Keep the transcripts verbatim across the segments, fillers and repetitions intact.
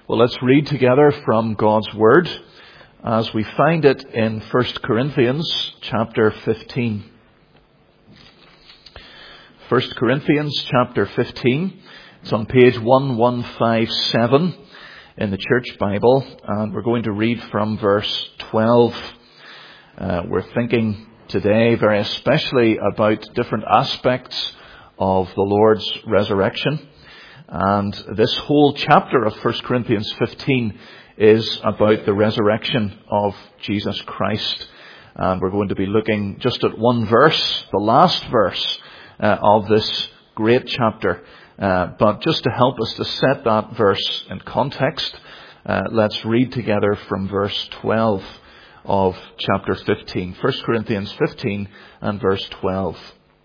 Well, let's read together from God's Word as we find it in First Corinthians chapter fifteen. First Corinthians chapter fifteen. It's on page eleven fifty-seven in the Church Bible, and we're going to read from verse twelve. Uh, we're thinking today very especially about different aspects of the Lord's resurrection. And this whole chapter of First Corinthians fifteen is about the resurrection of Jesus Christ. And we're going to be looking just at one verse, the last verse uh, of this great chapter. Uh, but just to help us to set that verse in context, uh, let's read together from verse twelve of chapter fifteen. First Corinthians fifteen and verse twelve.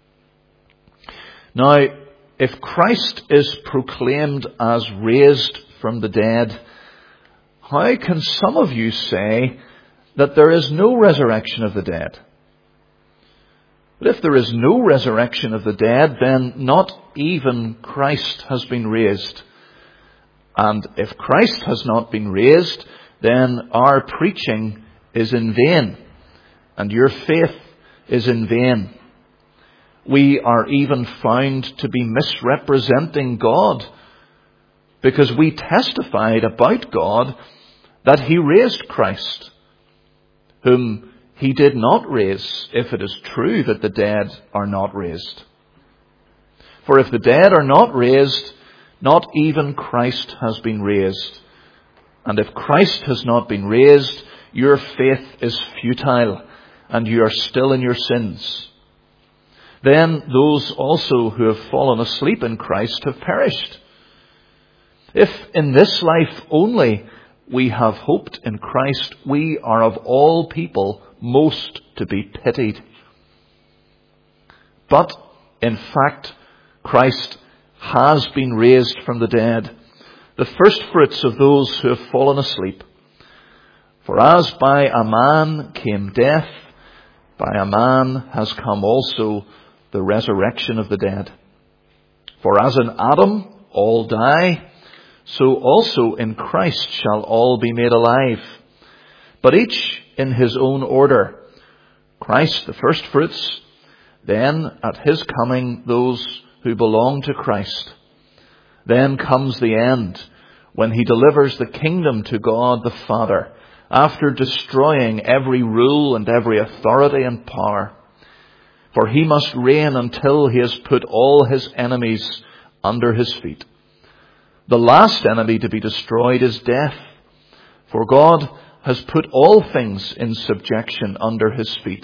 Now, if Christ is proclaimed as raised from the dead, how can some of you say that there is no resurrection of the dead? But if there is no resurrection of the dead, then not even Christ has been raised. And if Christ has not been raised, then our preaching is in vain, and your faith is in vain. We are even found to be misrepresenting God, because we testified about God that He raised Christ, whom He did not raise, if it is true that the dead are not raised. For if the dead are not raised, not even Christ has been raised. And if Christ has not been raised, your faith is futile, and you are still in your sins. Then those also who have fallen asleep in Christ have perished. If in this life only we have hoped in Christ, we are of all people most to be pitied. But in fact, Christ has been raised from the dead, the firstfruits of those who have fallen asleep. For as by a man came death, by a man has come also the resurrection of the dead. For as in Adam all die, so also in Christ shall all be made alive, but each in his own order. Christ the firstfruits, then at his coming those who belong to Christ. Then comes the end, when he delivers the kingdom to God the Father, after destroying every rule and every authority and power. For he must reign until he has put all his enemies under his feet. The last enemy to be destroyed is death. For God has put all things in subjection under his feet.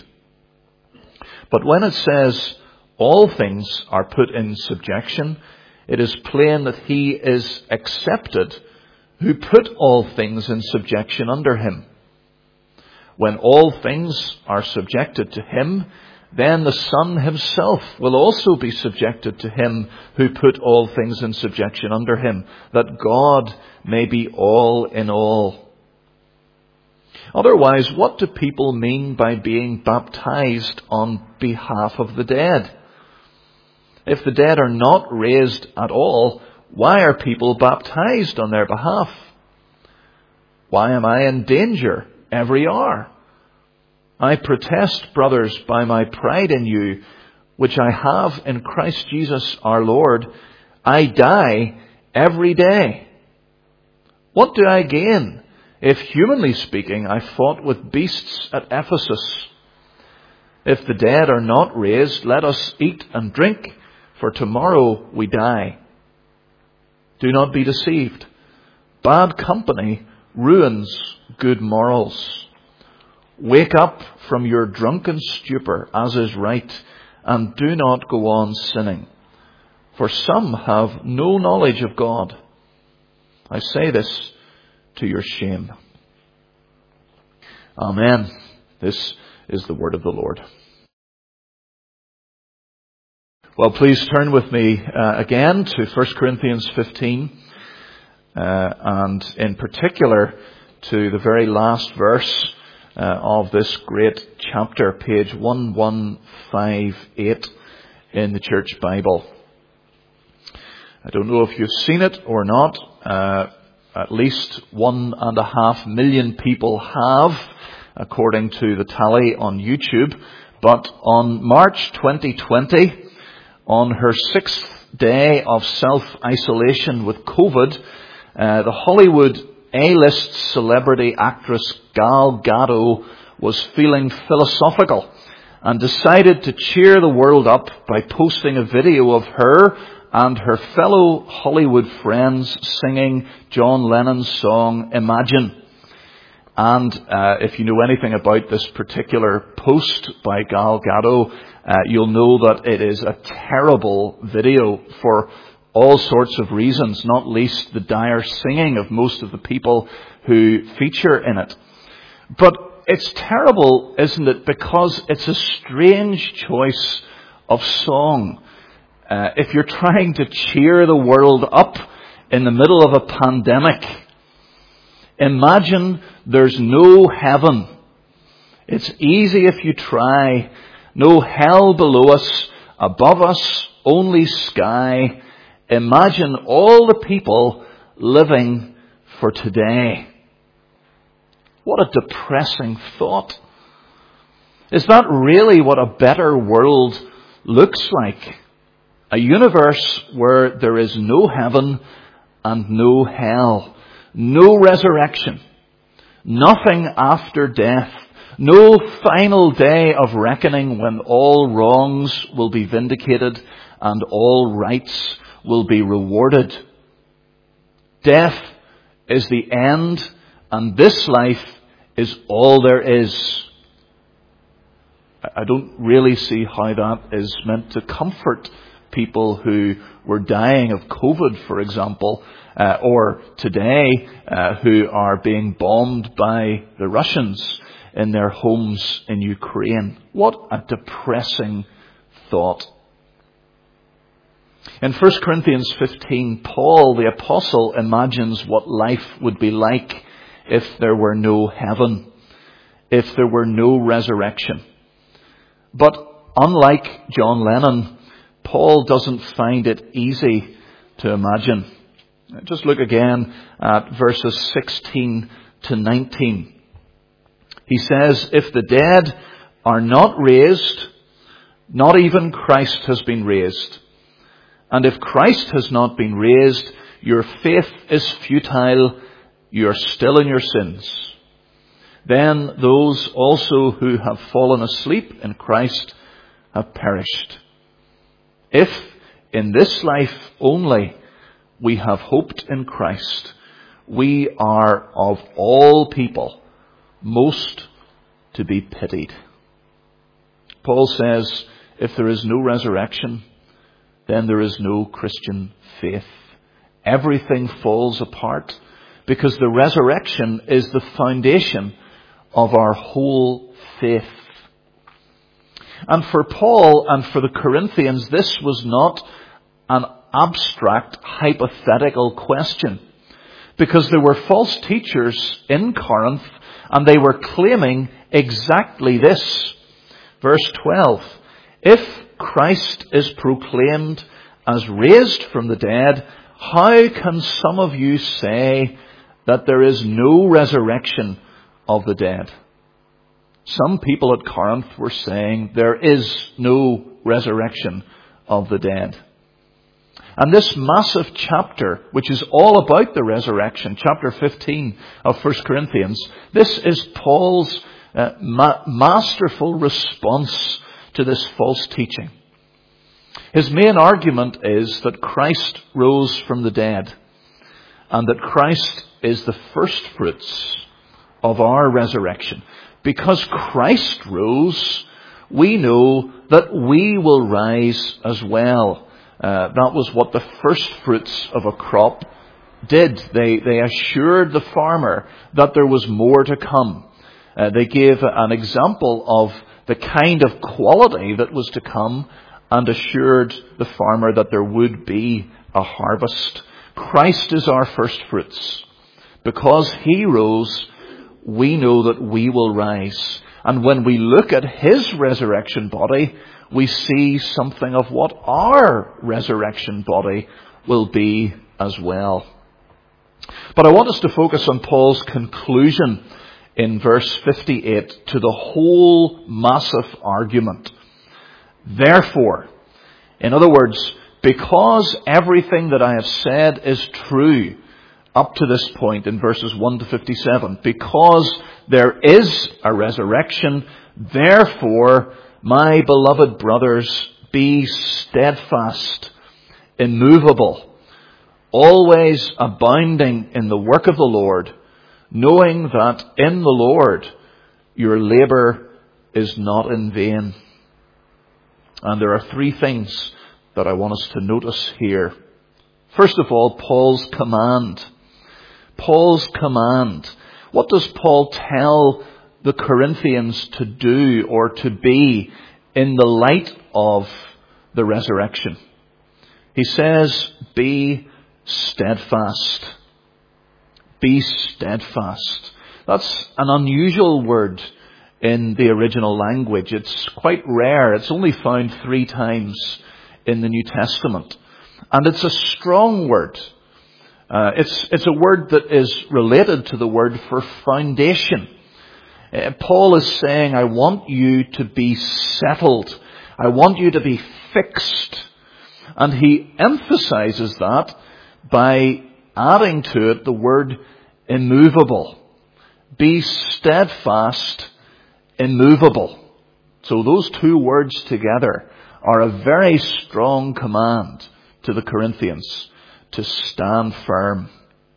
But when it says all things are put in subjection, it is plain that he is accepted who put all things in subjection under him. When all things are subjected to him, then the Son himself will also be subjected to him who put all things in subjection under him, that God may be all in all. Otherwise, what do people mean by being baptized on behalf of the dead? If the dead are not raised at all, why are people baptized on their behalf? Why am I in danger every hour? I protest, brothers, by my pride in you, which I have in Christ Jesus our Lord, I die every day. What do I gain if, humanly speaking, I fought with beasts at Ephesus? If the dead are not raised, let us eat and drink, for tomorrow we die. Do not be deceived. Bad company ruins good morals. Wake up from your drunken stupor, as is right, and do not go on sinning. For some have no knowledge of God. I say this to your shame. Amen. This is the word of the Lord. Well, please turn with me uh, again to First Corinthians fifteen, uh, and in particular to the very last verse uh, of this great chapter, page eleven fifty-eight in the Church Bible. I don't know if you've seen it or not. Uh, at least one and a half million people have, according to the tally on YouTube. But on March twenty twenty, on her sixth day of self-isolation with COVID, uh, the Hollywood A-list celebrity actress Gal Gadot was feeling philosophical and decided to cheer the world up by posting a video of her and her fellow Hollywood friends singing John Lennon's song Imagine. And uh, if you know anything about this particular post by Gal Gadot, uh, you'll know that it is a terrible video for all sorts of reasons, not least the dire singing of most of the people who feature in it. But it's terrible, isn't it? Because it's a strange choice of song. Uh, if you're trying to cheer the world up in the middle of a pandemic, imagine there's no heaven. It's easy if you try. No hell below us, above us, only sky. Imagine all the people living for today. What a depressing thought. Is that really what a better world looks like? A universe where there is no heaven and no hell. No resurrection. Nothing after death. No final day of reckoning when all wrongs will be vindicated and all rights will be rewarded. Death is the end, and this life is all there is. I don't really see how that is meant to comfort people who were dying of COVID, for example, uh, or today uh, who are being bombed by the Russians in their homes in Ukraine. What a depressing thought. In First Corinthians fifteen, Paul the Apostle imagines what life would be like if there were no heaven, if there were no resurrection. But unlike John Lennon, Paul doesn't find it easy to imagine. Just look again at verses sixteen to nineteen. He says, if the dead are not raised, not even Christ has been raised. And if Christ has not been raised, your faith is futile, you are still in your sins. Then those also who have fallen asleep in Christ have perished. If in this life only we have hoped in Christ, we are of all people most to be pitied. Paul says, if there is no resurrection, then there is no Christian faith. Everything falls apart because the resurrection is the foundation of our whole faith. And for Paul and for the Corinthians, this was not an abstract, hypothetical question, because there were false teachers in Corinth and they were claiming exactly this. Verse twelve, if Christ is proclaimed as raised from the dead, how can some of you say that there is no resurrection of the dead? Some people at Corinth were saying there is no resurrection of the dead. And this massive chapter, which is all about the resurrection, chapter fifteen of First Corinthians, this is Paul's uh, ma- masterful response to this false teaching. His main argument is that Christ rose from the dead and that Christ is the first fruits of our resurrection. Because Christ rose, we know that we will rise as well. Uh, that was what the first fruits of a crop did. They, they assured the farmer that there was more to come. Uh, they gave an example of the kind of quality that was to come and assured the farmer that there would be a harvest. Christ is our first fruits. Because he rose, we know that we will rise. And when we look at his resurrection body, we see something of what our resurrection body will be as well. But I want us to focus on Paul's conclusion in verse fifty-eight to the whole massive argument. Therefore, in other words, because everything that I have said is true up to this point in verses one to fifty-seven, because there is a resurrection, therefore, my beloved brothers, be steadfast, immovable, always abounding in the work of the Lord, knowing that in the Lord your labour is not in vain. And there are three things that I want us to notice here. First of all, Paul's command. Paul's command. What does Paul tell the Corinthians to do or to be in the light of the resurrection? He says, be steadfast. Be steadfast. That's an unusual word in the original language. It's quite rare. It's only found three times in the New Testament. And it's a strong word. Uh, it's, it's a word that is related to the word for foundation. Uh, Paul is saying, I want you to be settled. I want you to be fixed. And he emphasizes that by adding to it the word immovable. Be steadfast, immovable. So those two words together are a very strong command to the Corinthians to stand firm.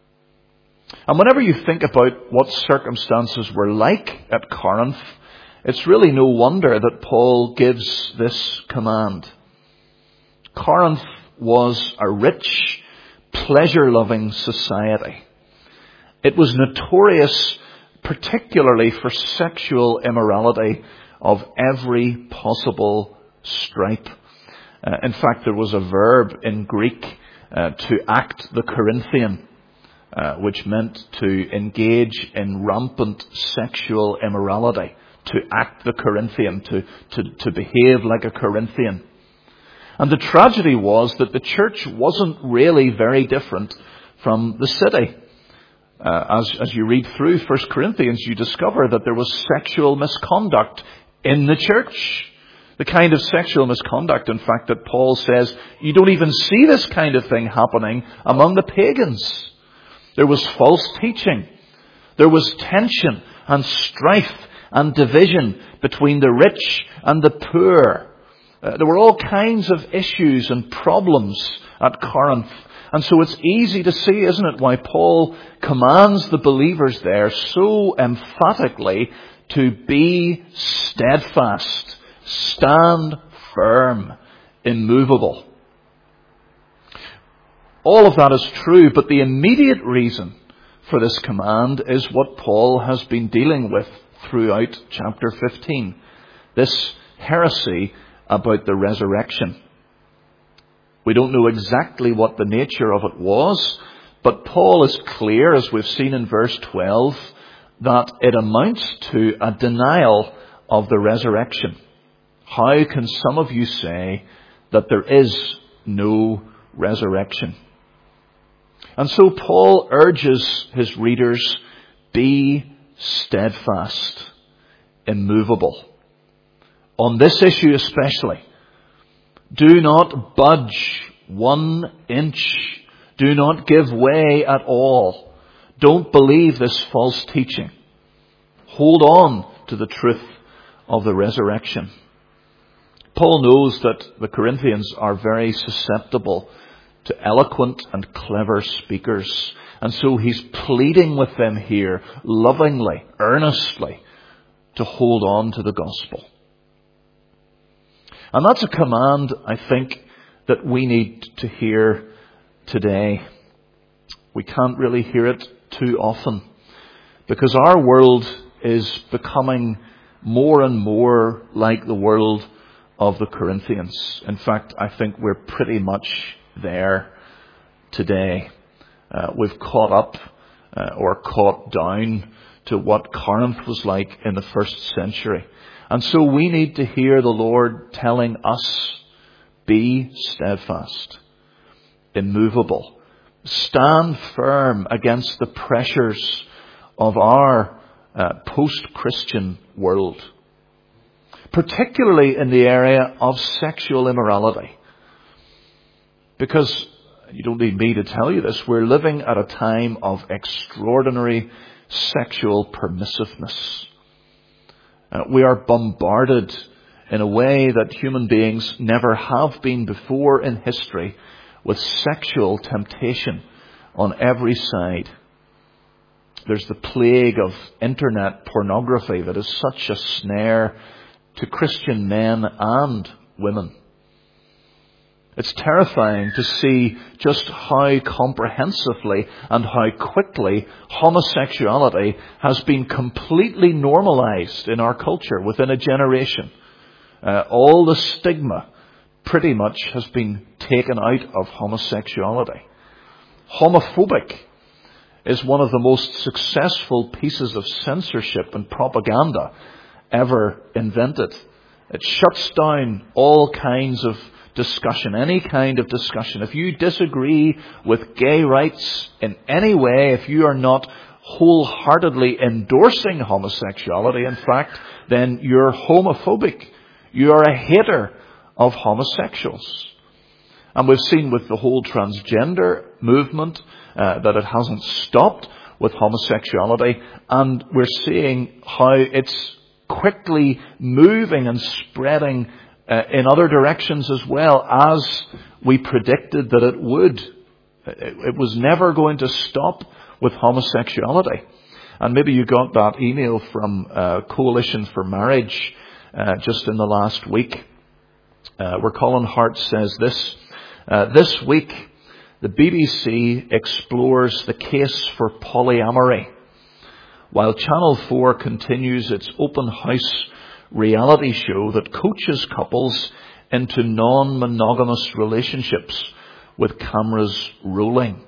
And whenever you think about what circumstances were like at Corinth, it's really no wonder that Paul gives this command. Corinth was a rich, pleasure-loving society. It was notorious particularly for sexual immorality of every possible stripe. Uh, in fact, there was a verb in Greek uh, to act the Corinthian, uh, which meant to engage in rampant sexual immorality, to act the Corinthian, to, to, to behave like a Corinthian. And the tragedy was that the church wasn't really very different from the city. Uh, as, as you read through First Corinthians, you discover that there was sexual misconduct in the church. The kind of sexual misconduct, in fact, that Paul says, you don't even see this kind of thing happening among the pagans. There was false teaching. There was tension and strife and division between the rich and the poor. Uh, there were all kinds of issues and problems at Corinth. And so it's easy to see, isn't it, why Paul commands the believers there so emphatically to be steadfast, stand firm, immovable. All of that is true, but the immediate reason for this command is what Paul has been dealing with throughout chapter fifteen. This heresy about the resurrection. We don't know exactly what the nature of it was, but Paul is clear, as we've seen in verse twelve, that it amounts to a denial of the resurrection. How can some of you say that there is no resurrection? And so Paul urges his readers, be steadfast, immovable. On this issue especially, do not budge one inch. Do not give way at all. Don't believe this false teaching. Hold on to the truth of the resurrection. Paul knows that the Corinthians are very susceptible to eloquent and clever speakers. And so he's pleading with them here, lovingly, earnestly, to hold on to the gospel. And that's a command, I think, that we need to hear today. We can't really hear it too often, because our world is becoming more and more like the world of the Corinthians. In fact, I think we're pretty much there today. Uh, we've caught up uh, or caught down to what Corinth was like in the first century. And so we need to hear the Lord telling us, be steadfast, immovable, stand firm against the pressures of our uh, post-Christian world, particularly in the area of sexual immorality. Because, you don't need me to tell you this, we're living at a time of extraordinary sexual permissiveness. Uh, we are bombarded in a way that human beings never have been before in history with sexual temptation on every side. There's the plague of internet pornography that is such a snare to Christian men and women. It's terrifying to see just how comprehensively and how quickly homosexuality has been completely normalized in our culture within a generation. Uh, all the stigma pretty much has been taken out of homosexuality. Homophobic is one of the most successful pieces of censorship and propaganda ever invented. It shuts down all kinds of discussion, any kind of discussion. If you disagree with gay rights in any way, if you are not wholeheartedly endorsing homosexuality, in fact, then you're homophobic. You are a hater of homosexuals. And we've seen with the whole transgender movement uh, that it hasn't stopped with homosexuality. And we're seeing how it's quickly moving and spreading uh, in other directions as well, as we predicted that it would. It, it was never going to stop with homosexuality. And maybe you got that email from uh, Coalition for Marriage uh, just in the last week, uh, where Colin Hart says this. Uh, this week, the B B C explores the case for polyamory, while Channel four continues its open house reality show that coaches couples into non-monogamous relationships with cameras rolling.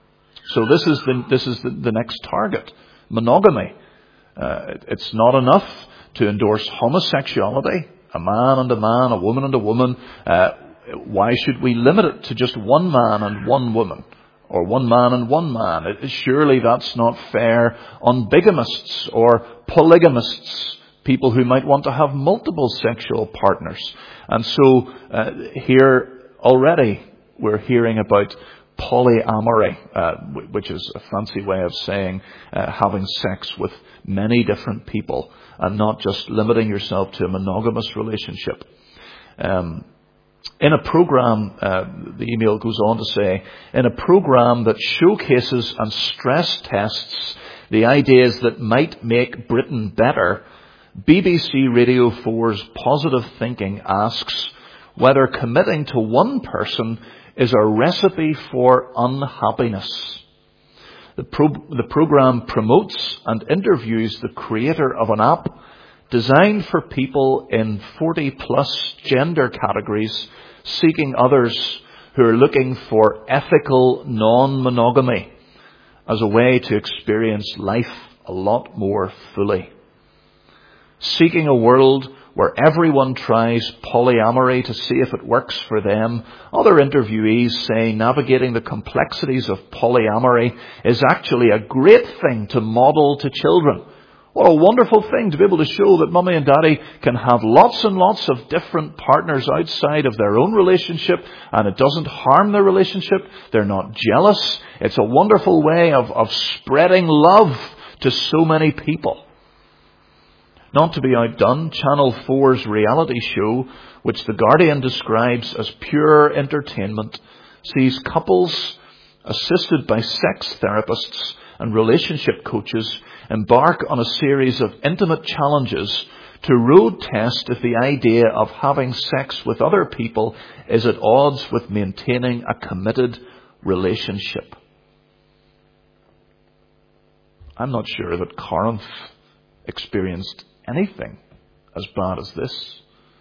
So this is the, this is the, the next target, monogamy. Uh, it, it's not enough to endorse homosexuality, a man and a man, a woman and a woman. Uh, why should we limit it to just one man and one woman? Or one man and one man? It, surely that's not fair on bigamists or polygamists, people who might want to have multiple sexual partners. And so uh, here already we're hearing about polyamory, uh, which is a fancy way of saying uh, having sex with many different people and not just limiting yourself to a monogamous relationship. Um, in a program, uh, the email goes on to say, in a program that showcases and stress tests the ideas that might make Britain better, B B C Radio four's Positive Thinking asks whether committing to one person is a recipe for unhappiness. The, pro- the program promotes and interviews the creator of an app designed for people in forty plus gender categories seeking others who are looking for ethical non-monogamy as a way to experience life a lot more fully. Seeking a world where everyone tries polyamory to see if it works for them, other interviewees say navigating the complexities of polyamory is actually a great thing to model to children. What a wonderful thing to be able to show that mummy and daddy can have lots and lots of different partners outside of their own relationship, and it doesn't harm their relationship. They're not jealous. It's a wonderful way of, of spreading love to so many people. Not to be outdone, Channel four's reality show, which The Guardian describes as pure entertainment, sees couples assisted by sex therapists and relationship coaches embark on a series of intimate challenges to road test if the idea of having sex with other people is at odds with maintaining a committed relationship. I'm not sure that Corinth experienced anything as bad as this.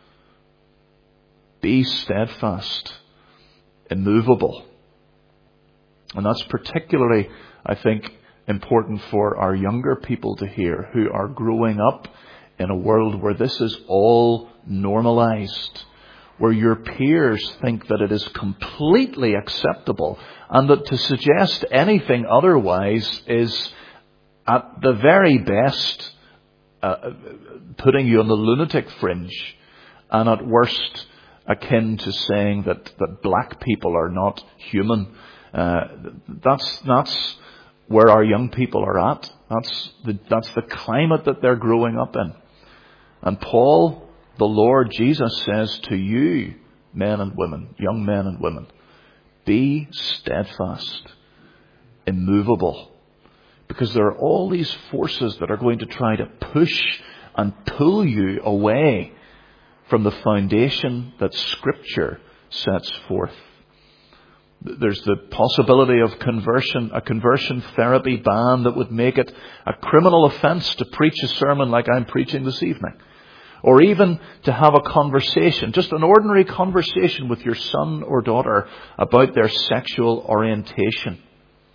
Be steadfast, immovable. And that's particularly, I think, important for our younger people to hear, who are growing up in a world where this is all normalized, where your peers think that it is completely acceptable, and that to suggest anything otherwise is at the very best uh, putting you on the lunatic fringe, and at worst akin to saying that, that black people are not human. Uh, that's that's where our young people are at. That's the, that's the climate that they're growing up in. And Paul, the Lord Jesus, says to you, men and women, young men and women, be steadfast, immovable. Because there are all these forces that are going to try to push and pull you away from the foundation that Scripture sets forth. There's the possibility of conversion, a conversion therapy ban that would make it a criminal offence to preach a sermon like I'm preaching this evening. Or even to have a conversation, just an ordinary conversation with your son or daughter about their sexual orientation.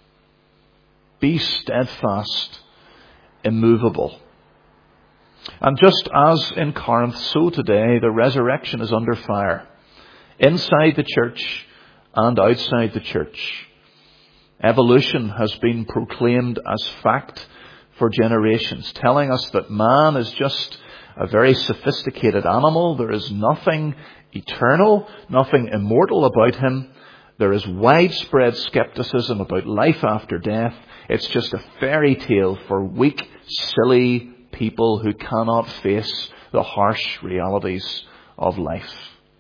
Be steadfast, immovable. And just as in Corinth, so today the resurrection is under fire. Inside the church and outside the church. Evolution has been proclaimed as fact for generations, telling us that man is just a very sophisticated animal. There is nothing eternal, nothing immortal about him. There is widespread skepticism about life after death. It's just a fairy tale for weak, silly people who cannot face the harsh realities of life.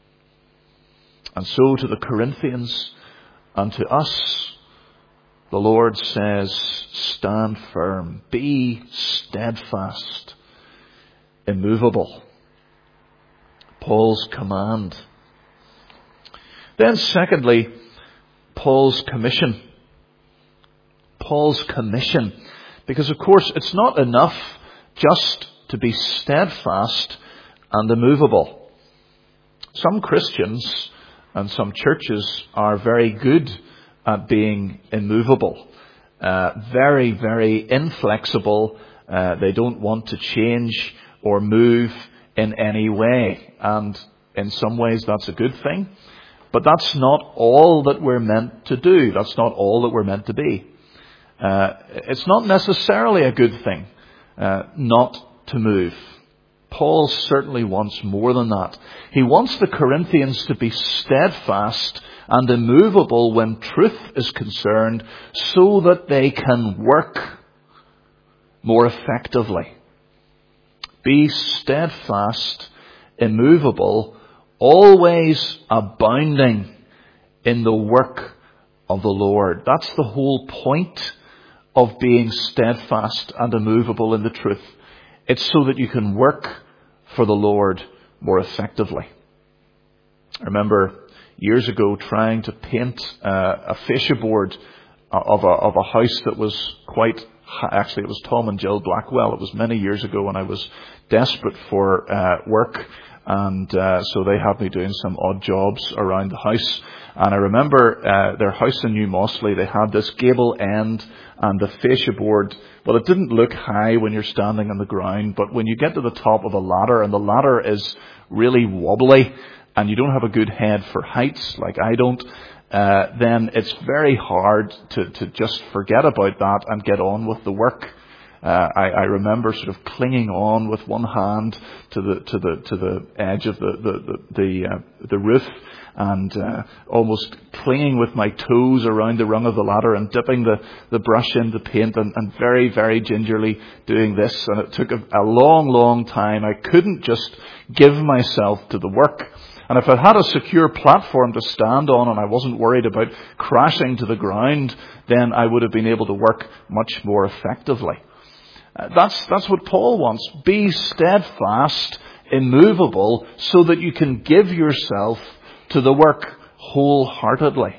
And so to the Corinthians and to us, the Lord says, stand firm, be steadfast, immovable. Paul's command. Then secondly, Paul's commission. Paul's commission. Because of course it's not enough just to be steadfast and immovable. Some Christians and some churches are very good at being immovable. Uh, very, very inflexible. Uh, they don't want to change or move in any way. And in some ways that's a good thing. But that's not all that we're meant to do. That's not all that we're meant to be. Uh, it's not necessarily a good thing uh, not to move. Paul certainly wants more than that. He wants the Corinthians to be steadfast and immovable when truth is concerned, so that they can work more effectively. Be steadfast, immovable, always abounding in the work of the Lord. That's the whole point of being steadfast and immovable in the truth. It's so that you can work for the Lord more effectively. I remember years ago trying to paint uh, a fascia board of a, of a house that was quite, actually it was Tom and Jill Blackwell. It was many years ago when I was desperate for uh, work. And uh, so they had me doing some odd jobs around the house. And I remember uh, their house in New Mossley, they had this gable end and the fascia board. Well, it didn't look high when you're standing on the ground, but when you get to the top of a ladder, and the ladder is really wobbly, and you don't have a good head for heights, like I don't, uh, then it's very hard to, to just forget about that and get on with the work. Uh, I, I remember sort of clinging on with one hand to the to the to the edge of the the the the, uh, the roof, and uh, almost clinging with my toes around the rung of the ladder and dipping the, the brush into paint, and, and very very gingerly doing this. And it took a, a long long time. I couldn't just give myself to the work. And if I had a secure platform to stand on and I wasn't worried about crashing to the ground, then I would have been able to work much more effectively. That's, that's what Paul wants. Be steadfast, immovable, so that you can give yourself to the work wholeheartedly.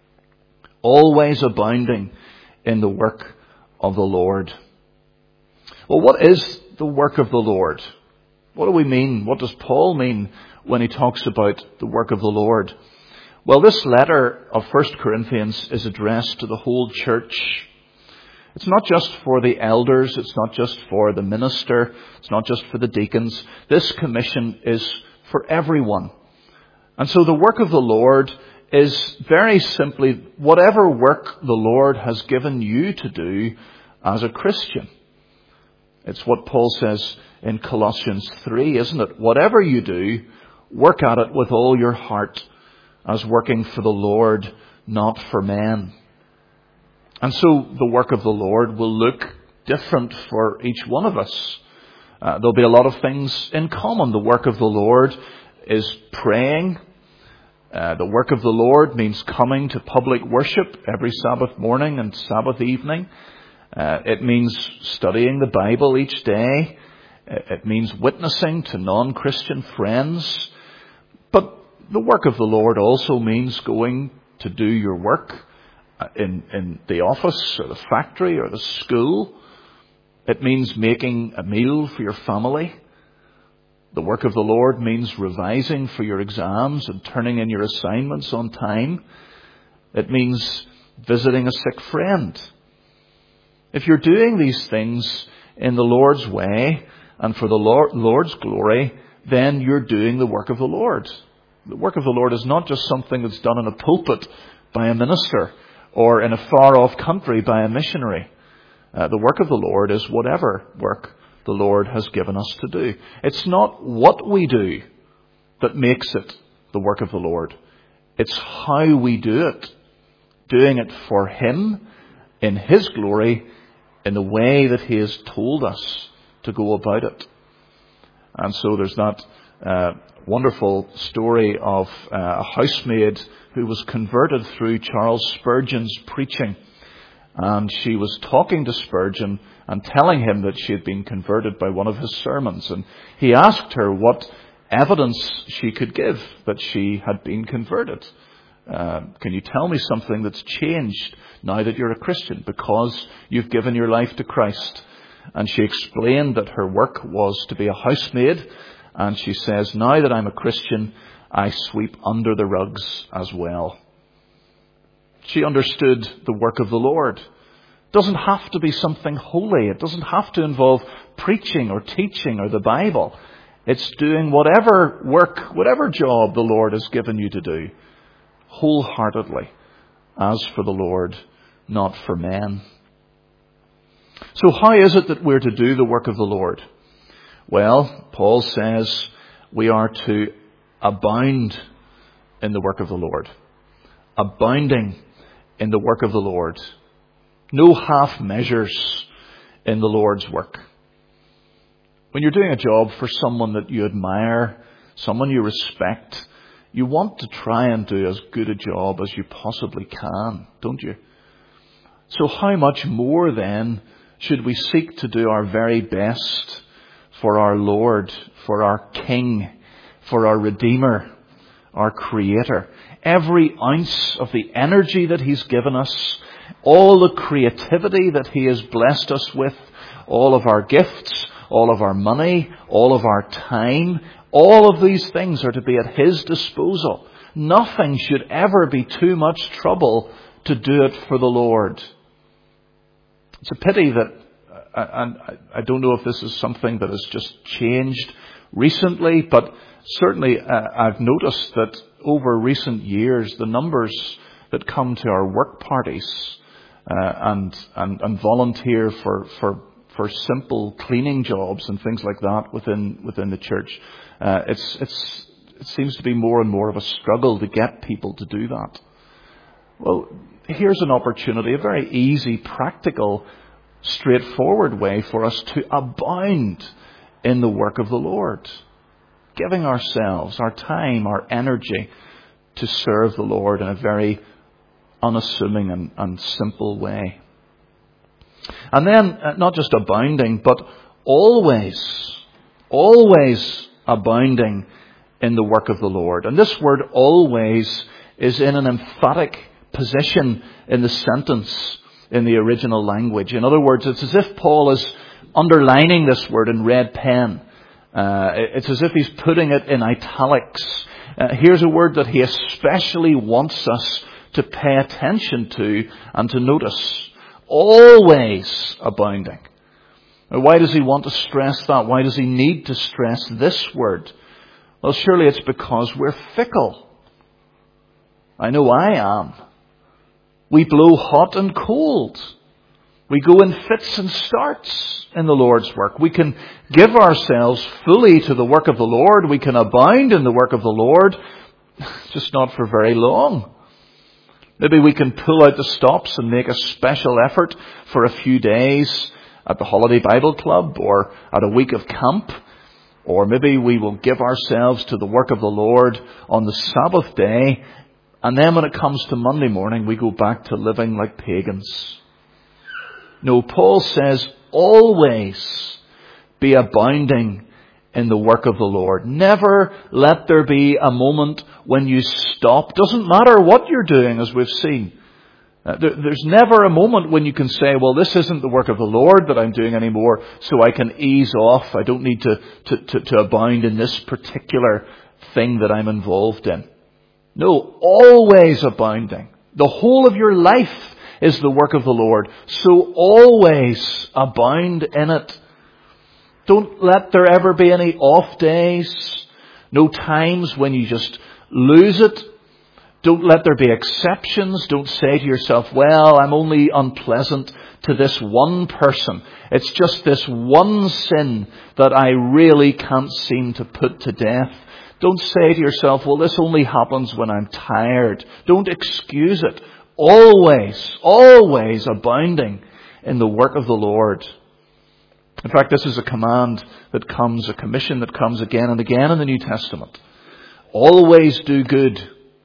Always abounding in the work of the Lord. Well, what is the work of the Lord? What do we mean? What does Paul mean when he talks about the work of the Lord? Well, this letter of First Corinthians is addressed to the whole church. It's not just for the elders. It's not just for the minister. It's not just for the deacons. This commission is for everyone. And so the work of the Lord is very simply whatever work the Lord has given you to do as a Christian. It's what Paul says in Colossians three, isn't it? Whatever you do, work at it with all your heart, as working for the Lord, not for men. And so the work of the Lord will look different for each one of us. Uh, there'll be a lot of things in common. The work of the Lord is praying. Uh, the work of the Lord means coming to public worship every Sabbath morning and Sabbath evening. Uh, it means studying the Bible each day. It means witnessing to non-Christian friends. But the work of the Lord also means going to do your work in, in the office or the factory or the school. It means making a meal for your family. The work of the Lord means revising for your exams and turning in your assignments on time. It means visiting a sick friend. If you're doing these things in the Lord's way and for the Lord, Lord's glory, then you're doing the work of the Lord. The work of the Lord is not just something that's done in a pulpit by a minister or in a far-off country by a missionary. Uh, the work of the Lord is whatever work the Lord has given us to do. It's not what we do that makes it the work of the Lord. It's how we do it. Doing it for Him, in His glory, in the way that He has told us to go about it. And so there's that uh, wonderful story of uh, a housemaid who was converted through Charles Spurgeon's preaching. And she was talking to Spurgeon and telling him that she had been converted by one of his sermons. And he asked her what evidence she could give that she had been converted. Uh, can you tell me something that's changed now that you're a Christian because you've given your life to Christ? And she explained that her work was to be a housemaid. And she says, now that I'm a Christian, I sweep under the rugs as well. She understood the work of the Lord. It doesn't have to be something holy. It doesn't have to involve preaching or teaching or the Bible. It's doing whatever work, whatever job the Lord has given you to do, wholeheartedly, as for the Lord, not for men. So how is it that we're to do the work of the Lord? Well, Paul says we are to abound in the work of the Lord. Abounding in the work of the Lord. No half measures in the Lord's work. When you're doing a job for someone that you admire, someone you respect, you want to try and do as good a job as you possibly can, don't you? So how much more then should we seek to do our very best for our Lord, for our King, for our Redeemer, our Creator? Every ounce of the energy that He's given us, all the creativity that He has blessed us with, all of our gifts, all of our money, all of our time, all of these things are to be at His disposal. Nothing should ever be too much trouble to do it for the Lord. It's a pity that, and I don't know if this is something that has just changed recently, but certainly uh, I've noticed that over recent years, the numbers that come to our work parties uh, and, and and volunteer for, for for simple cleaning jobs and things like that within within the church, uh, it's it's it seems to be more and more of a struggle to get people to do that. Well, here's an opportunity, a very easy, practical, straightforward way for us to abound in the work of the Lord. Giving ourselves, our time, our energy to serve the Lord in a very unassuming and, and simple way. And then, uh, not just abounding, but always, always abounding in the work of the Lord. And this word always is in an emphatic position in the sentence in the original language. In other words, it's as if Paul is underlining this word in red pen. Uh, it's as if he's putting it in italics. Uh, here's a word that he especially wants us to pay attention to and to notice. Always abounding. Now, why does he want to stress that? Why does he need to stress this word? Well, surely it's because we're fickle. I know I am. We blow hot and cold. We go in fits and starts in the Lord's work. We can give ourselves fully to the work of the Lord. We can abound in the work of the Lord, just not for very long. Maybe we can pull out the stops and make a special effort for a few days at the Holiday Bible Club or at a week of camp. Or maybe we will give ourselves to the work of the Lord on the Sabbath day, and then when it comes to Monday morning, we go back to living like pagans. No, Paul says, always be abounding in the work of the Lord. Never let there be a moment when you stop. Doesn't matter what you're doing, as we've seen. Uh, there, there's never a moment when you can say, well, this isn't the work of the Lord that I'm doing anymore, so I can ease off. I don't need to, to, to, to abound in this particular thing that I'm involved in. No, always abounding. The whole of your life is the work of the Lord. So always abound in it. Don't let there ever be any off days. No times when you just lose it. Don't let there be exceptions. Don't say to yourself, well, I'm only unpleasant to this one person. It's just this one sin that I really can't seem to put to death. Don't say to yourself, well, this only happens when I'm tired. Don't excuse it. Always, always abounding in the work of the Lord. In fact, this is a command that comes, a commission that comes again and again in the New Testament. Always do good.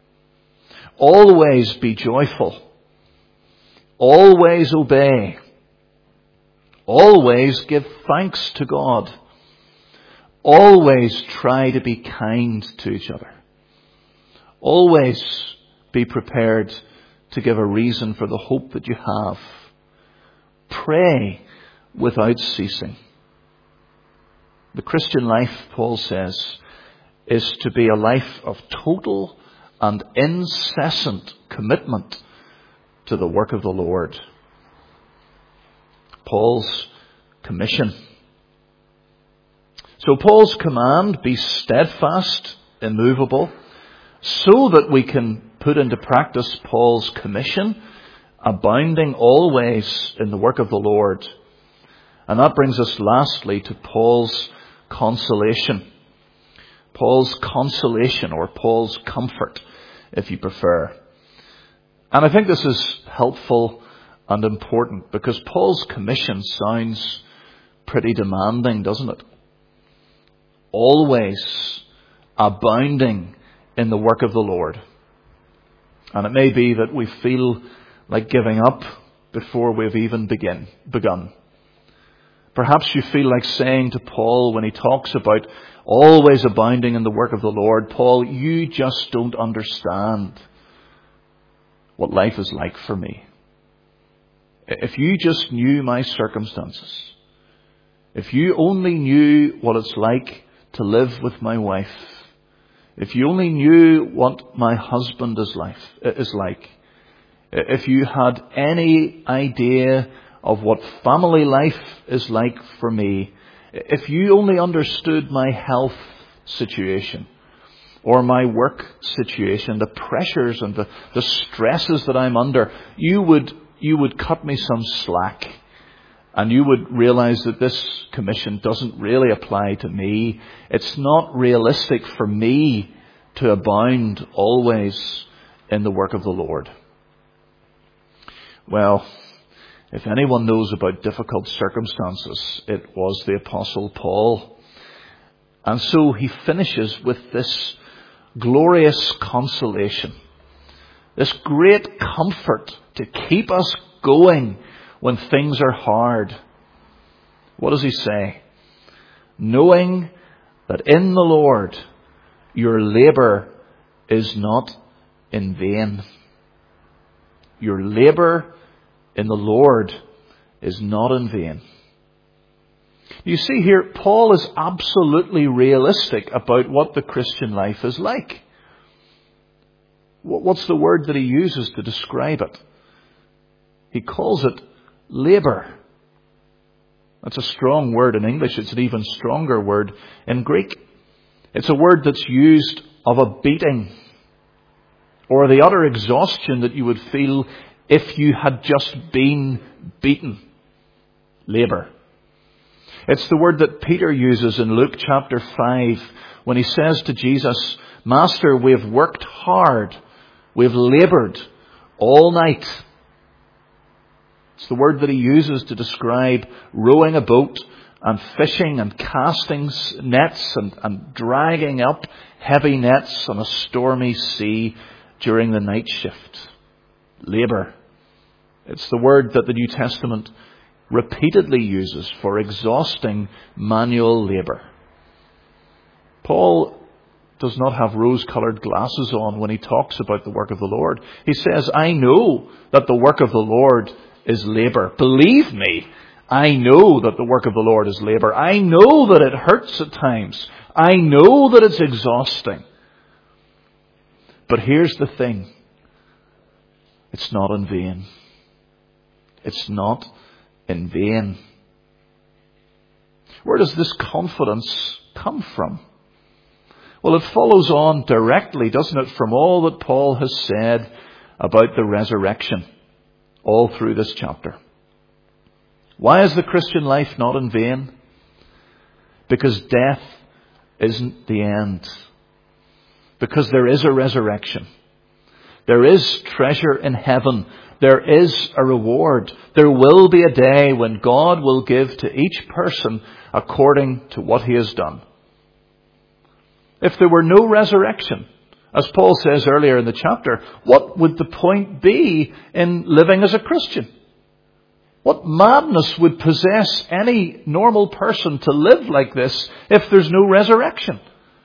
Always be joyful. Always obey. Always give thanks to God. Always try to be kind to each other. Always be prepared to give a reason for the hope that you have. Pray without ceasing. The Christian life, Paul says, is to be a life of total and incessant commitment to the work of the Lord. Paul's commission. So Paul's command, be steadfast, immovable, so that we can put into practice Paul's commission, abounding always in the work of the Lord. And that brings us lastly to Paul's consolation. Paul's consolation, or Paul's comfort, if you prefer. And I think this is helpful and important because Paul's commission sounds pretty demanding, doesn't it? Always abounding in the work of the Lord. And it may be that we feel like giving up before we've even begin, begun. Perhaps you feel like saying to Paul when he talks about always abounding in the work of the Lord, Paul, you just don't understand what life is like for me. If you just knew my circumstances, if you only knew what it's like to live with my wife, if you only knew what my husband is life is like, if you had any idea of what family life is like for me, if you only understood my health situation or my work situation, the pressures and the, the stresses that I'm under, you would you would cut me some slack. And you would realize that this commission doesn't really apply to me. It's not realistic for me to abound always in the work of the Lord. Well, if anyone knows about difficult circumstances, it was the Apostle Paul. And so he finishes with this glorious consolation, this great comfort to keep us going when things are hard. What does he say? Knowing that in the Lord your labour is not in vain. Your labour in the Lord is not in vain. You see here, Paul is absolutely realistic about what the Christian life is like. What's the word that he uses to describe it? He calls it labour. That's a strong word in English. It's an even stronger word in Greek. It's a word that's used of a beating or the utter exhaustion that you would feel if you had just been beaten. Labour. It's the word that Peter uses in Luke chapter five when he says to Jesus, Master, we have worked hard. We have laboured all night. It's the word that he uses to describe rowing a boat and fishing and casting nets and, and dragging up heavy nets on a stormy sea during the night shift. Labour. It's the word that the New Testament repeatedly uses for exhausting manual labour. Paul does not have rose-coloured glasses on when he talks about the work of the Lord. He says, I know that the work of the Lord is labour. Believe me, I know that the work of the Lord is labour. I know that it hurts at times. I know that it's exhausting. But here's the thing. It's not in vain. It's not in vain. Where does this confidence come from? Well, it follows on directly, doesn't it, from all that Paul has said about the resurrection all through this chapter. Why is the Christian life not in vain? Because death isn't the end. Because there is a resurrection. There is treasure in heaven. There is a reward. There will be a day when God will give to each person according to what he has done. If there were no resurrection, as Paul says earlier in the chapter, what would the point be in living as a Christian? What madness would possess any normal person to live like this if there's no resurrection?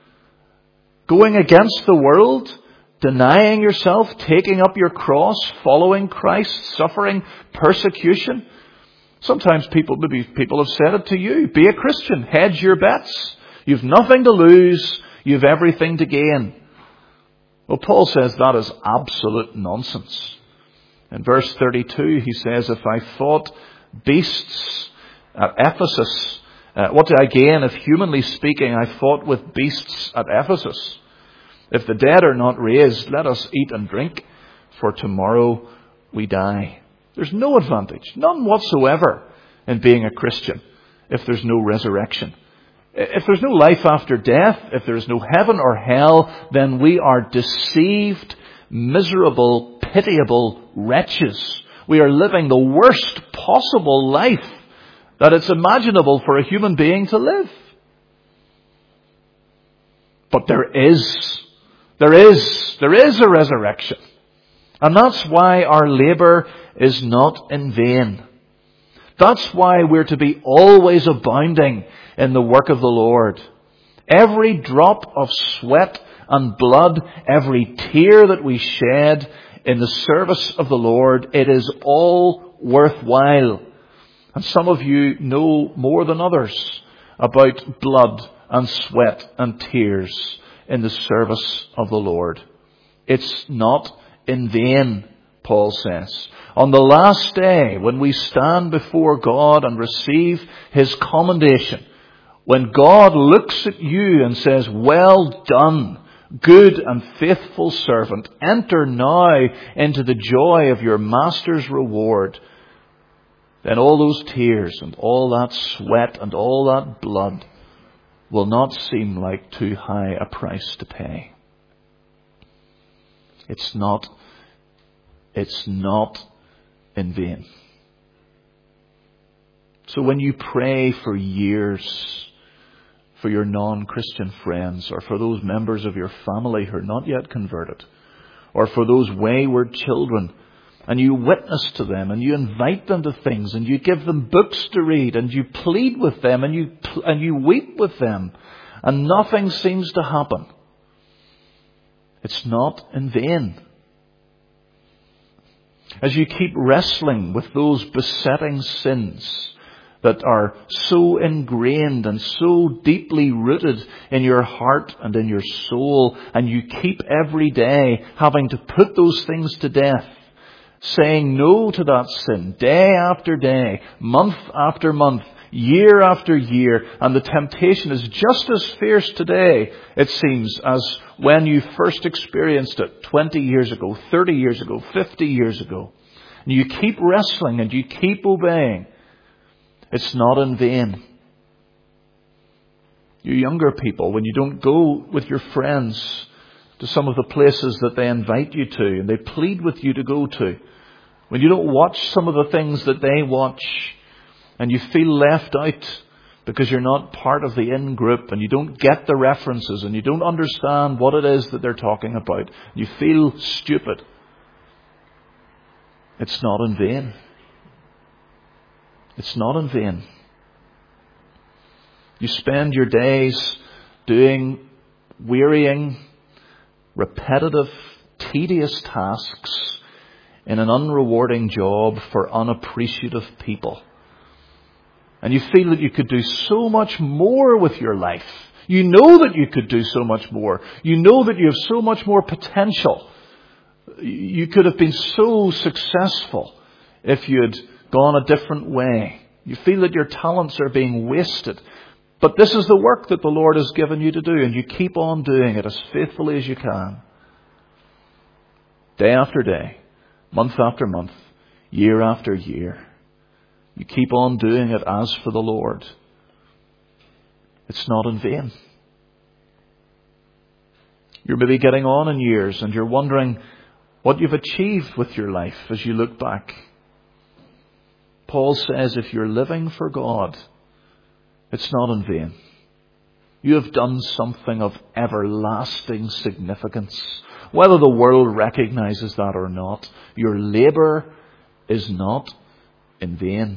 Going against the world, denying yourself, taking up your cross, following Christ, suffering persecution. Sometimes people, maybe people have said it to you, be a Christian, hedge your bets. You've nothing to lose. You've everything to gain. Well, Paul says that is absolute nonsense. In verse thirty-two, he says, if I fought beasts at Ephesus, uh, what did I gain if, humanly speaking, I fought with beasts at Ephesus? If the dead are not raised, let us eat and drink, for tomorrow we die. There's no advantage, none whatsoever, in being a Christian if there's no resurrection. If there's no life after death, if there's no heaven or hell, then we are deceived, miserable, pitiable wretches. We are living the worst possible life that it's imaginable for a human being to live. But there is, there is, there is a resurrection. And that's why our labour is not in vain. That's why we're to be always abounding in the work of the Lord. Every drop of sweat and blood, every tear that we shed in the service of the Lord, it is all worthwhile. And some of you know more than others about blood and sweat and tears in the service of the Lord. It's not in vain, Paul says. On the last day, when we stand before God and receive his commendation, when God looks at you and says, well done, good and faithful servant, enter now into the joy of your master's reward, then all those tears and all that sweat and all that blood will not seem like too high a price to pay. It's not, it's not in vain. So when you pray for years for your non-Christian friends, or for those members of your family who are not yet converted, or for those wayward children, and you witness to them, and you invite them to things, and you give them books to read, and you plead with them, and you and you weep with them, and nothing seems to happen, it's not in vain. As you keep wrestling with those besetting sins that are so ingrained and so deeply rooted in your heart and in your soul, and you keep every day having to put those things to death, saying no to that sin day after day, month after month, year after year, and the temptation is just as fierce today, it seems, as when you first experienced it twenty years ago, thirty years ago, fifty years ago. And you keep wrestling and you keep obeying. It's not in vain. You younger people, when you don't go with your friends to some of the places that they invite you to and they plead with you to go to, when you don't watch some of the things that they watch and you feel left out because you're not part of the in-group and you don't get the references and you don't understand what it is that they're talking about, you feel stupid. It's not in vain. It's not in vain. You spend your days doing wearying, repetitive, tedious tasks in an unrewarding job for unappreciative people. And you feel that you could do so much more with your life. You know that you could do so much more. You know that you have so much more potential. You could have been so successful if you had gone a different way. You feel that your talents are being wasted. But this is the work that the Lord has given you to do, and you keep on doing it as faithfully as you can. Day after day, month after month, year after year. You keep on doing it as for the Lord. It's not in vain. You're maybe getting on in years and you're wondering what you've achieved with your life as you look back. Paul says if you're living for God, it's not in vain. You have done something of everlasting significance. Whether the world recognizes that or not, your labour is not in vain.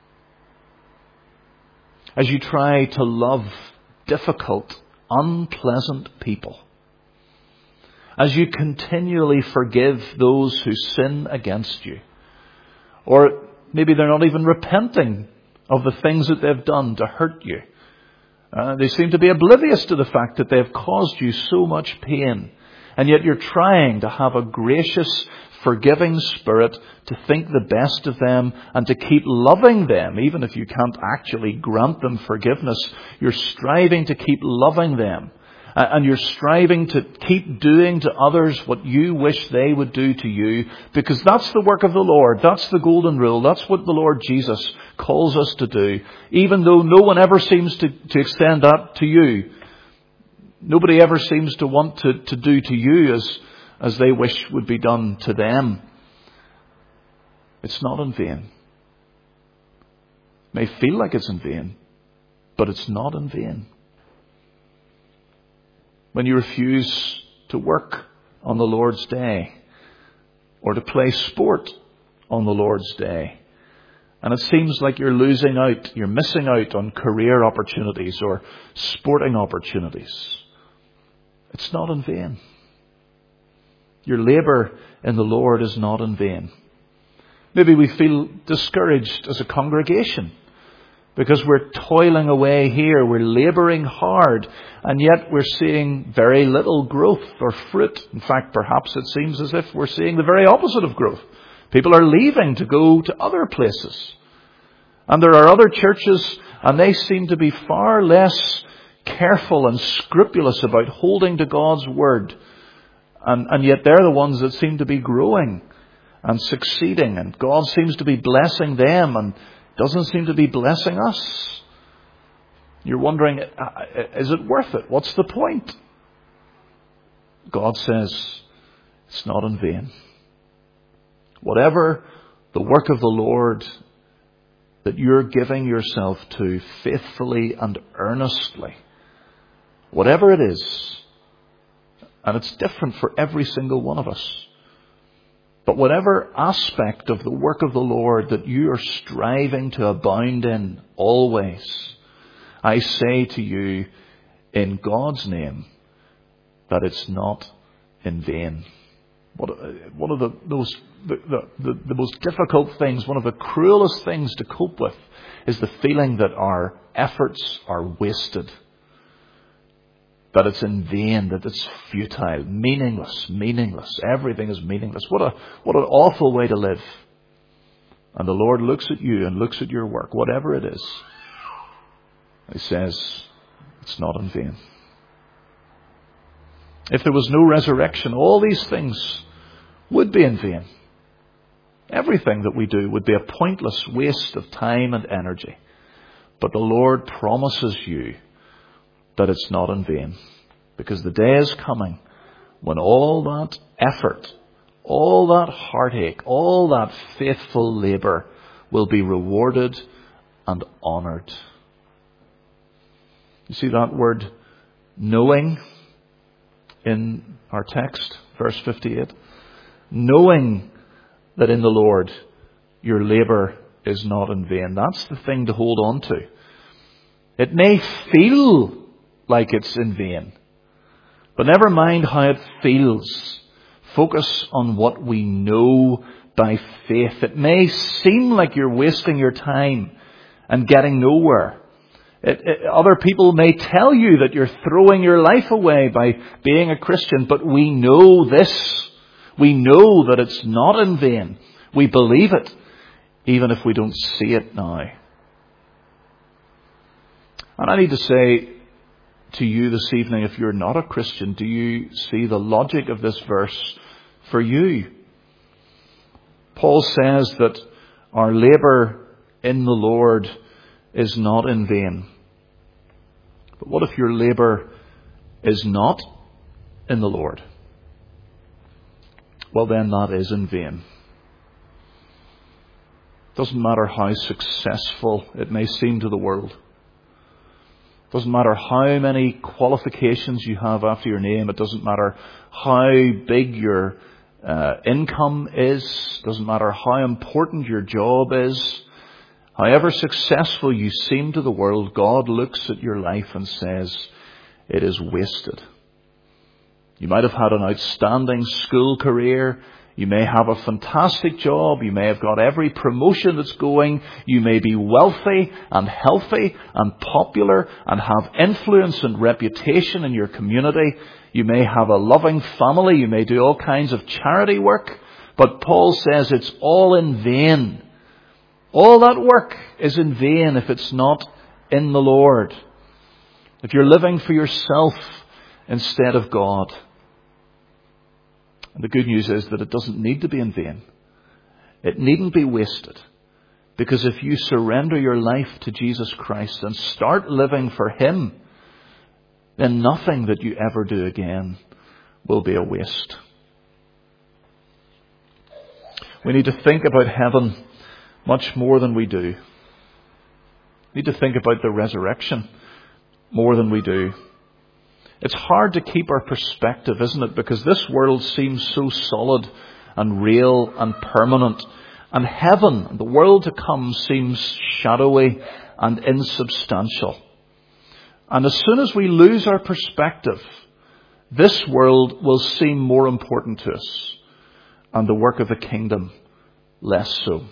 As you try to love difficult, unpleasant people, as you continually forgive those who sin against you, or maybe they're not even repenting of the things that they've done to hurt you. Uh, they seem to be oblivious to the fact that they've caused you so much pain. And yet you're trying to have a gracious, forgiving spirit, to think the best of them and to keep loving them. Even if you can't actually grant them forgiveness, you're striving to keep loving them. And you're striving to keep doing to others what you wish they would do to you, because that's the work of the Lord. That's the golden rule. That's what the Lord Jesus calls us to do, even though no one ever seems to, to extend that to you. Nobody ever seems to want to, to do to you as, as they wish would be done to them. It's not in vain. It may feel like it's in vain, but it's not in vain. When you refuse to work on the Lord's day, or to play sport on the Lord's day, and it seems like you're losing out, you're missing out on career opportunities or sporting opportunities, it's not in vain. Your labour in the Lord is not in vain. Maybe we feel discouraged as a congregation because we're toiling away here, we're labouring hard, and yet we're seeing very little growth or fruit. In fact, perhaps it seems as if we're seeing the very opposite of growth. People are leaving to go to other places. And there are other churches, and they seem to be far less careful and scrupulous about holding to God's word. And, and yet they're the ones that seem to be growing and succeeding, and God seems to be blessing them and doesn't seem to be blessing us. You're wondering, is it worth it? What's the point? God says, it's not in vain. Whatever the work of the Lord that you're giving yourself to faithfully and earnestly, whatever it is, and it's different for every single one of us, but whatever aspect of the work of the Lord that you are striving to abound in always, I say to you in God's name that it's not in vain. One of the most, the, the, the most difficult things, one of the cruelest things to cope with is the feeling that our efforts are wasted. That it's in vain, that it's futile, meaningless, meaningless. Everything is meaningless. What a what an awful way to live. And the Lord looks at you and looks at your work, whatever it is, He says it's not in vain. If there was no resurrection, all these things would be in vain. Everything that we do would be a pointless waste of time and energy. But the Lord promises you that it's not in vain. Because the day is coming when all that effort, all that heartache, all that faithful labour will be rewarded and honoured. You see that word knowing in our text, verse fifty-eight? Knowing that in the Lord your labour is not in vain. That's the thing to hold on to. It may feel like it's in vain, but never mind how it feels. Focus on what we know by faith. It may seem like you're wasting your time and getting nowhere. It, it, other people may tell you that you're throwing your life away by being a Christian, but we know this. We know that it's not in vain. We believe it, even if we don't see it now. And I need to say to you this evening, if you're not a Christian, do you see the logic of this verse for you? Paul says that our labour in the Lord is not in vain. But what if your labour is not in the Lord? Well, then that is in vain. Doesn't matter how successful it may seem to the world. Doesn't matter how many qualifications you have after your name. It doesn't matter how big your uh, income is. Doesn't matter how important your job is. However successful you seem to the world, God looks at your life and says, it is wasted. You might have had an outstanding school career. You may have a fantastic job. You may have got every promotion that's going. You may be wealthy and healthy and popular and have influence and reputation in your community. You may have a loving family. You may do all kinds of charity work. But Paul says it's all in vain. All that work is in vain if it's not in the Lord. If you're living for yourself instead of God. And the good news is that it doesn't need to be in vain. It needn't be wasted. Because if you surrender your life to Jesus Christ and start living for Him, then nothing that you ever do again will be a waste. We need to think about heaven much more than we do. We need to think about the resurrection more than we do. It's hard to keep our perspective, isn't it? Because this world seems so solid and real and permanent. And heaven, the world to come, seems shadowy and insubstantial. And as soon as we lose our perspective, this world will seem more important to us, and the work of the kingdom less so.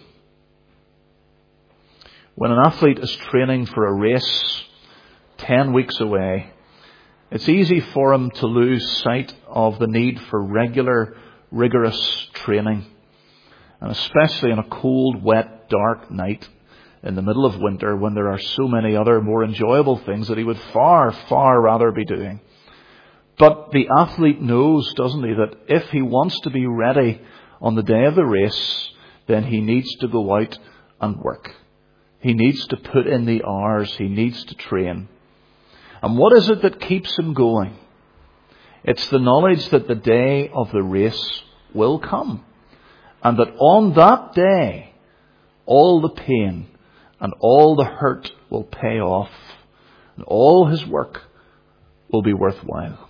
When an athlete is training for a race ten weeks away, it's easy for him to lose sight of the need for regular, rigorous training. And especially on a cold, wet, dark night in the middle of winter when there are so many other more enjoyable things that he would far, far rather be doing. But the athlete knows, doesn't he, that if he wants to be ready on the day of the race, then he needs to go out and work. He needs to put in the hours. He needs to train. And what is it that keeps him going? It's the knowledge that the day of the race will come. And that on that day, all the pain and all the hurt will pay off. And all his work will be worthwhile.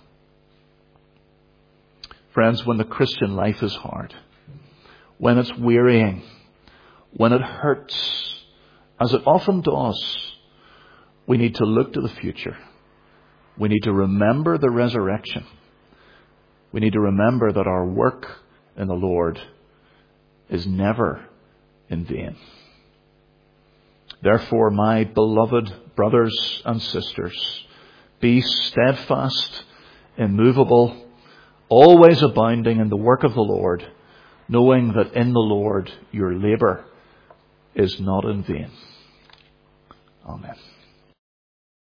Friends, when the Christian life is hard, when it's wearying, when it hurts, as it often does, we need to look to the future. We need to remember the resurrection. We need to remember that our work in the Lord is never in vain. Therefore, my beloved brothers and sisters, be steadfast, immovable, always abounding in the work of the Lord, knowing that in the Lord your labour is not in vain. Amen.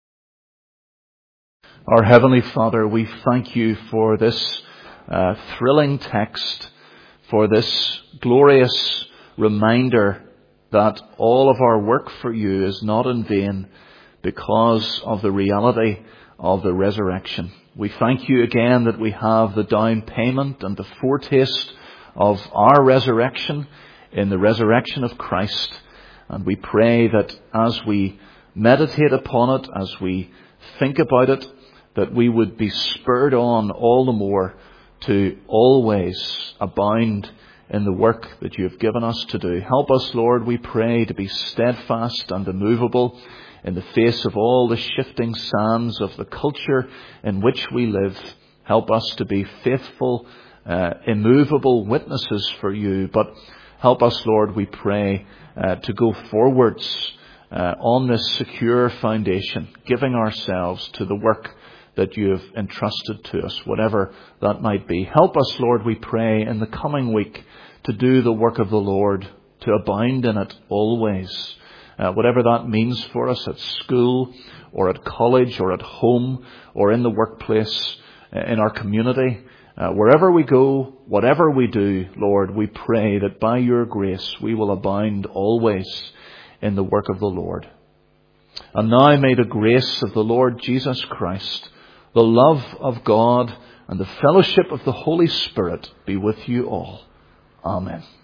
Our Heavenly Father, we thank you for this uh, thrilling text, for this glorious reminder that all of our work for you is not in vain because of the reality of the resurrection. We thank you again that we have the down payment and the foretaste of our resurrection in the resurrection of Christ. And we pray that as we meditate upon it, as we think about it, that we would be spurred on all the more to always abound in the work that you have given us to do. Help us, Lord, we pray, to be steadfast and immovable in the face of all the shifting sands of the culture in which we live. Help us to be faithful, uh, immovable witnesses for you. But help us, Lord, we pray, uh, to go forwards uh, on this secure foundation, giving ourselves to the work that you have entrusted to us, whatever that might be. Help us, Lord, we pray, in the coming week to do the work of the Lord, to abound in it always. Uh, whatever that means for us at school or at college or at home or in the workplace, uh, in our community, uh, wherever we go, whatever we do, Lord, we pray that by your grace we will abound always in the work of the Lord. And now may the grace of the Lord Jesus Christ, the love of God, and the fellowship of the Holy Spirit be with you all. Amen.